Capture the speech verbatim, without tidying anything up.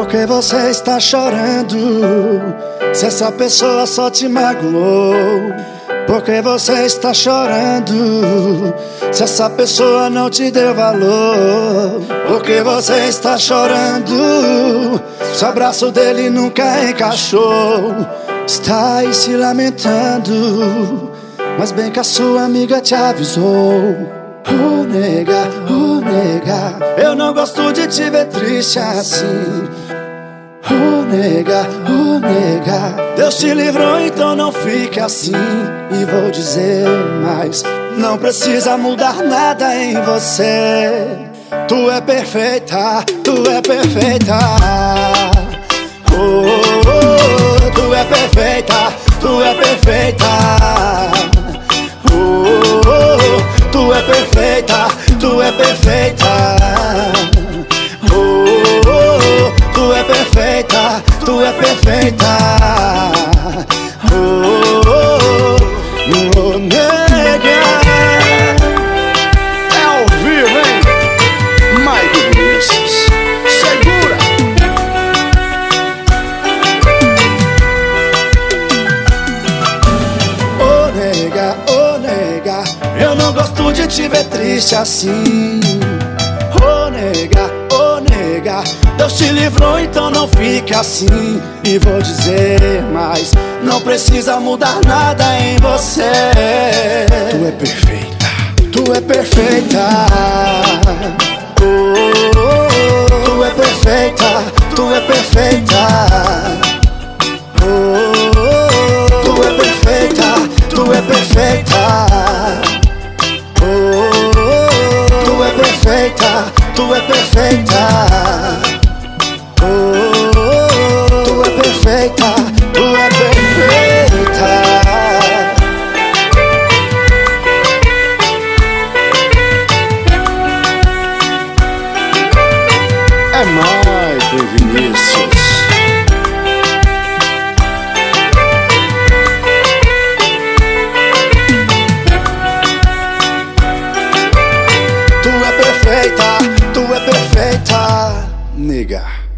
que você está chorando? Se essa pessoa só te magoou. Por que você está chorando? Se essa pessoa não te deu valor. Por que você está chorando? Se o abraço dele nunca encaixou. Está aí se lamentando, mas bem que a sua amiga te avisou. Oh nega, oh nega, eu não gosto de te ver triste assim. Oh nega, oh nega, Deus te livrou, então não fique assim. E vou dizer mais, não precisa mudar nada em você. Tu é perfeita, tu é perfeita. Oh, oh, oh, tu é perfeita, tu é perfeita. Oh, oh, oh, tu é perfeita, tu é perfeita. Oh, oh, oh, tu é perfeita, tu é perfeita. Oh, oh, oh, oh, nega. É ao vivo, hein? Mike Vinícius, segura! Oh nega, oh nega, eu não gosto de te ver triste assim. Oh nega, oh nega, Deus te livrou, então não fique assim. E vou dizer mais, não precisa mudar nada em você. Tu é perfeita, tu é perfeita. Oh, oh, oh, tu é perfeita, tu é perfeita. Oh, oh, oh, tu é perfeita, tu é perfeita. Oh, oh, oh, tu é perfeita, tu é perfeita. Oh, oh, oh, tu é perfeita, tu é perfeita. é Mike Vinícius. Tu é perfeita, tu é perfeita, nega.